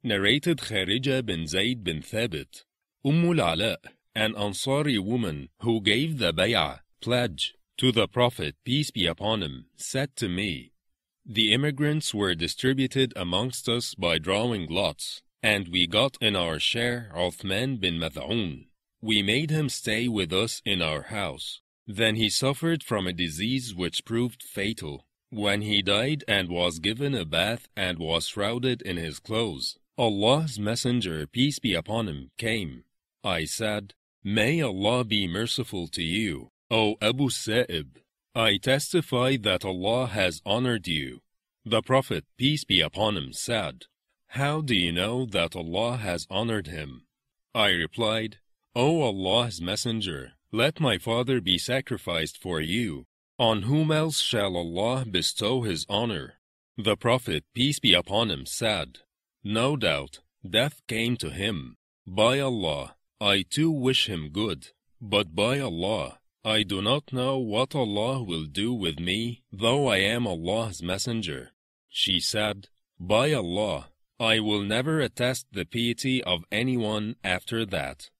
Narrated Kharija bin Zayd bin Thabit. Al-Ala, an Ansari woman who gave the bay'ah, pledge, to the Prophet, peace be upon him, said to me, the immigrants were distributed amongst us by drawing lots, and we got in our share Uthman bin Mad'un. We made him stay with us in our house. Then he suffered from a disease which proved fatal. When he died and was given a bath and was shrouded in his clothes, Allah's Messenger, peace be upon him, came. I said, May Allah be merciful to you, O Abu Sa'ib. I testify that Allah has honored you. The Prophet, peace be upon him, said, How do you know that Allah has honored him? I replied, O Allah's Messenger, let my father be sacrificed for you. On whom else shall Allah bestow his honor? The Prophet, peace be upon him, said, No doubt, death came to him. By Allah, I too wish him good, but by Allah, I do not know what Allah will do with me, though I am Allah's messenger. She said, By Allah, I will never attest the piety of anyone after that.